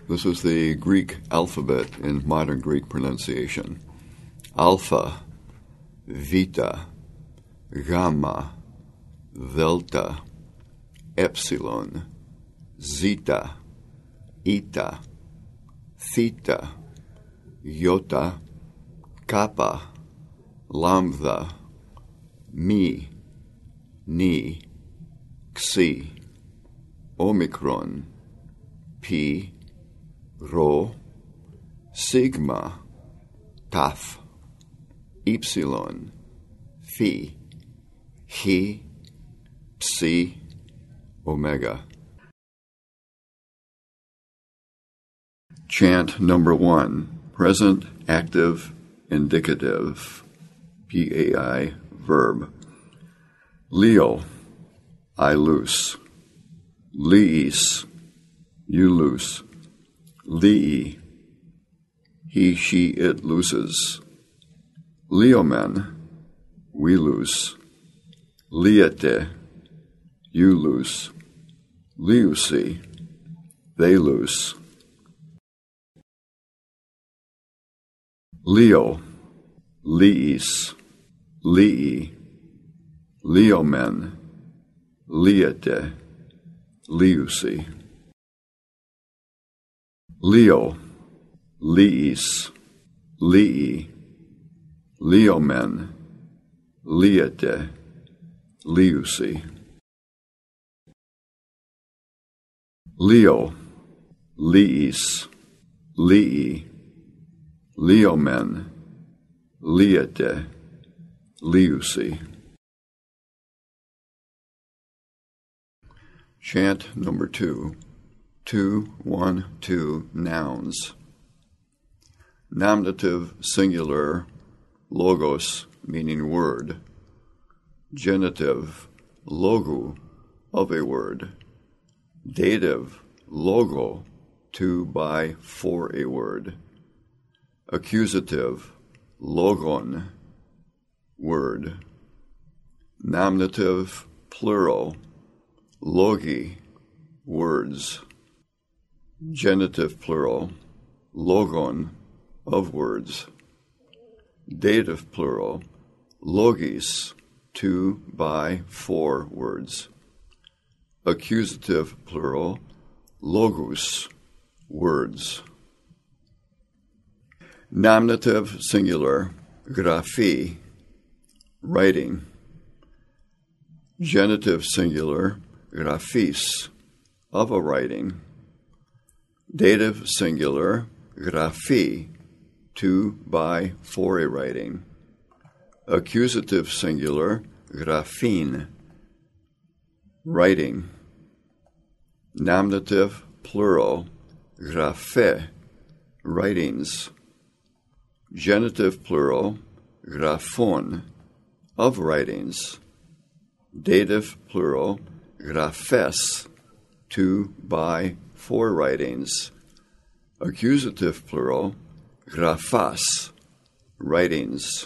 This is the Greek alphabet in modern Greek pronunciation. Alpha, Vita, Gamma, Delta, Epsilon, Zeta, Eta, Theta, Iota, Kappa, Lambda, Mi, Ni, Xi, Omicron, Pi, Rho, Sigma, Tau, Epsilon, Phi, Chi, Psi, Omega. Chant number 1, present, active, indicative, PAI, verb. Leo, I loose. Leis, you loose. Lei, he, she, it looses. Leomen, we loose. Liete, you loose. Liusi, they loose. Leo, Leis, Lei, Leomen, Liete, Liusi. Leo, Leis, Lei, Leomen, Liete, Liusi. Leo, Leis, Lei, Leomen, Liete, Liusi. Chant number 2, 2, 1, 2, nouns. Nominative singular, logos, meaning word. Genitive, logo, of a word. Dative, logo, to, by, for a word. Accusative, logon, word. Nominative, plural, logi, words. Genitive, plural, logon, of words. Dative, plural, logis, to, by, for words. Accusative, plural, logos, words. Nominative, singular, graphi, writing. Genitive, singular, graphis, of a writing. Dative, singular, graphi, to, by, for a writing. Accusative, singular, graphin, writing. Nominative, plural, graphe, writings. Genitive, plural, graphon, of writings. Dative, plural, graphes, to, by, for writings. Accusative, plural, graphas, writings.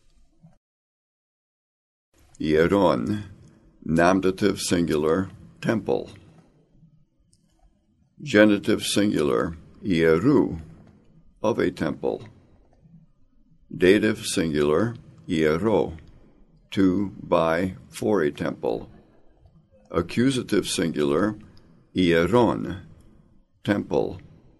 Hieron, nominative singular, temple. Genitive singular, hieru, of a temple. Dative singular, hiero, to, by, for a temple. Accusative singular, hieron, temple.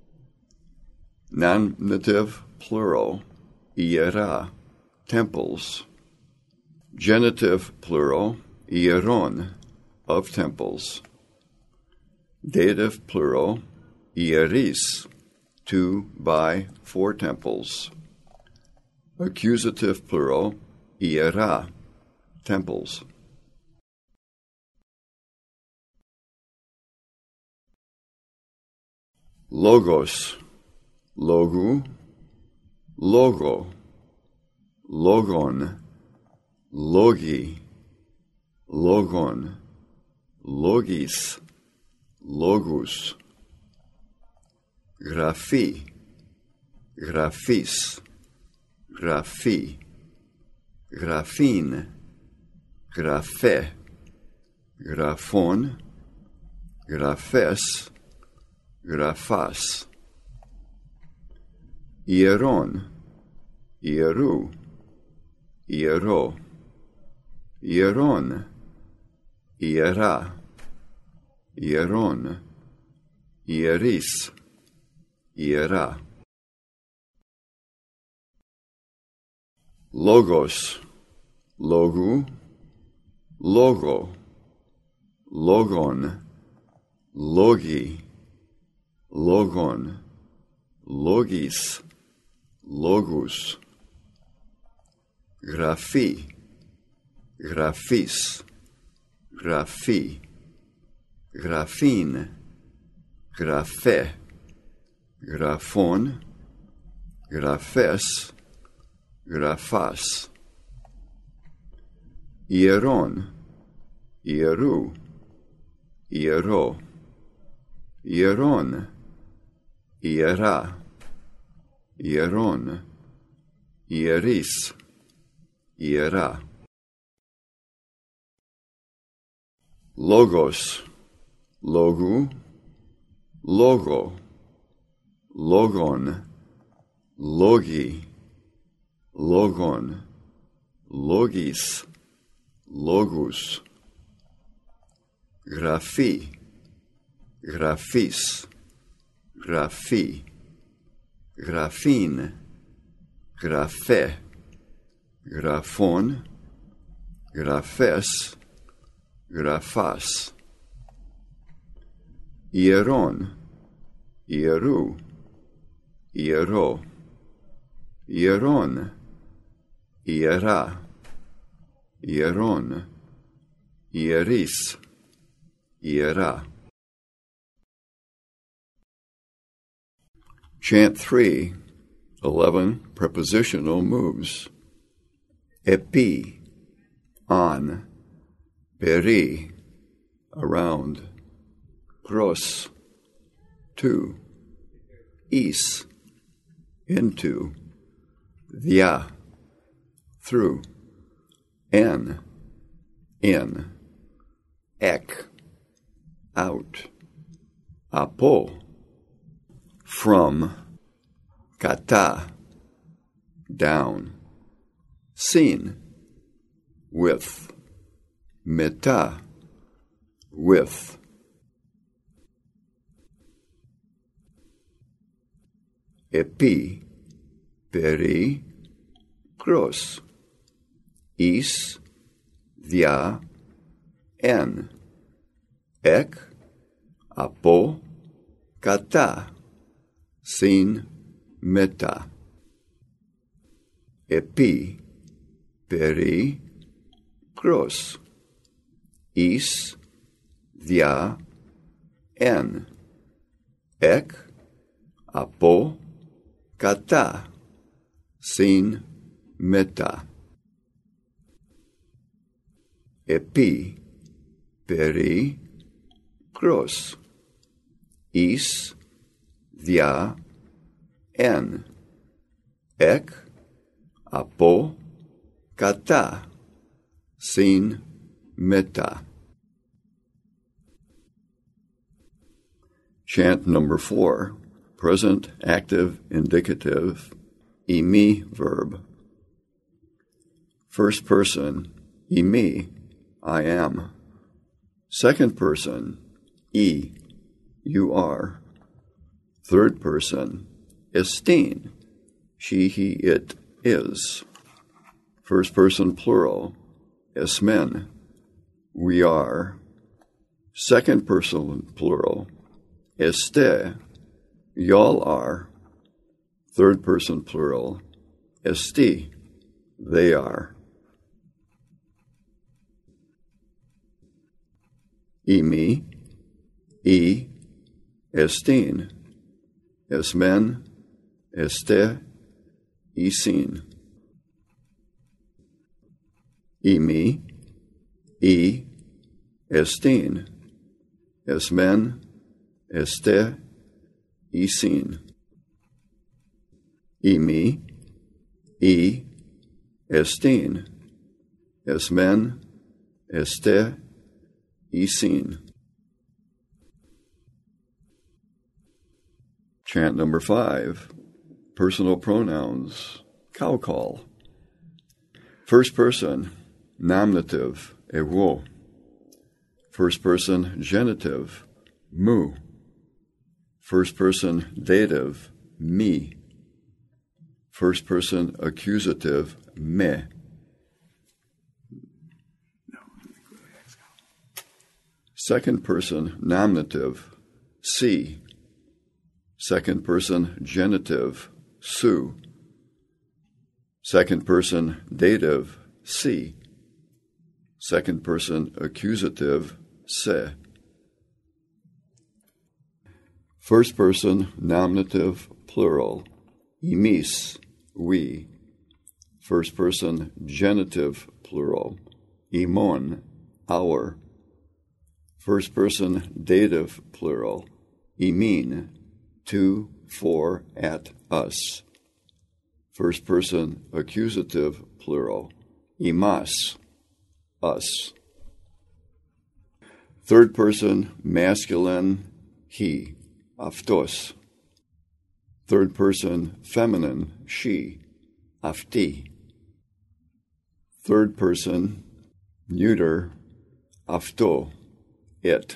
Nominative plural, hiera, temples. Genitive plural, hieron, of temples. Dative plural, hieris, to, by, for temples. Accusative plural, hiera, temples. Logos, logu, logo, logon, logi, logon, logis, logus. Graphi, graphis, graphi, graphin, graphe, graphon, graphes, graphas, Ieron, Ieru, Iero, Ieron, Iera, Ieron, Ieris, Iera. Logos, Logu, Logo, Logon, Logi, Logon, Logis, Logus. Graphi, Graphis, Graphi, Graphine, Graphe, Graphon, Graphes, Graphas. Ieron, Ieru, Iero, Ieron, Iera, Ieron, Ieris, Iera. Logos, Logu, Logo, Logon, Logi, Logon, Logis, Logus. Graphi, Graphis, Graphi, Graphine, Graphe, Graphon, Graphes, Graphas. Ieron, Ieru, Iero, Ieron, Iera, Ieron, Ieris, Iera. Chant 3, 11 prepositional moves. Epi, on, peri, around, pros, to, is, into, dia, through, en, in, ek, out, apo, from, kata, down, sin, with, meta, with. Epi, peri, pros, is, dia, en, ek, apo, kata, sin, meta. Epi, peri, pros, is, dia, en, ek, apo, kata, sin, meta. Epi, peri, pros, is, dia, en, ek, apo, kata, sin, meta. Chant number 4, present active indicative, imi verb. First person, imi, I am. Second person, e, you are. Third person, estin, she, he, it is. First person plural, esmen, we are. Second person plural, este, y'all are. Third person plural, esti, they are. Imi, e, estin, esmen, este, isin. Imi, e, estin, esmen, este, isin. Imi, e, estin, esmen, este, isin. Chant number 5, personal pronouns, cow call. First person, nominative, εγώ. First person, genitive, μου. First person, dative, μη. First person, accusative, με. Second person, nominative, σύ. Second person, genitive, σου. Second person, dative, σύ. Second person, accusative, σε. First person, nominative, plural, εμείς, we. First person, genitive, plural, ημών, our. First person, dative, plural, ημίν, to, for, at, us. First person, accusative, plural, ημάς, us. Third person, masculine, he, αυτός. Third person, feminine, she, αυτή. Third person, neuter, αυτό, it.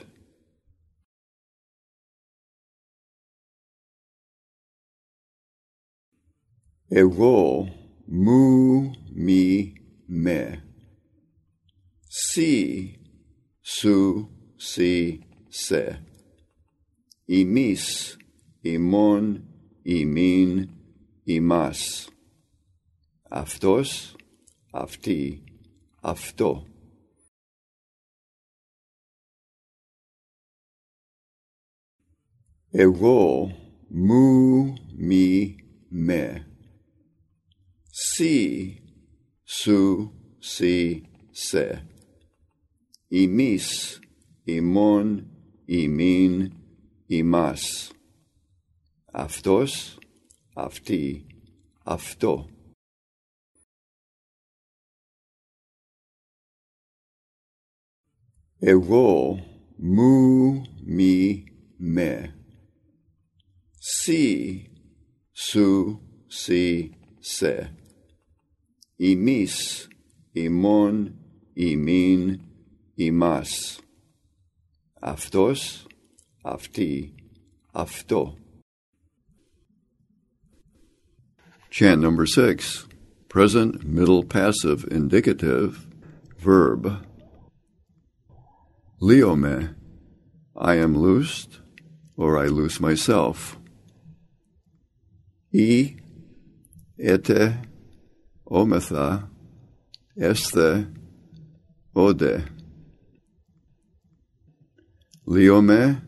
Εγώ, μου, μη, με. Σύ, σου, σύ, σε. Εμείς, ημών, ημίν, ημάς. Αυτός, αυτή, αυτό. Εγώ, μου, μη, με. Σύ, σου, σύ, σε. Εμείς, ημών, ημίν, ημάς. Αυτός, αυτή, αυτό. Εγώ, μου, μη, με. Σύ, σου, σύ, σε. Εμείς, ημών, ημίν, ημάς. Αυτός, αυτή, αυτό. Chant number 6. Present middle passive indicative, verb. Liome, I am loosed, or I loose myself. Ete, ometha, este, ode. Liome,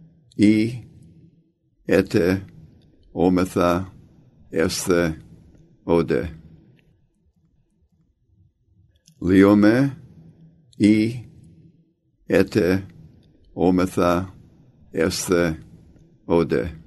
ete, ometha, este, ode. Liome, ete, ometha, este, ode.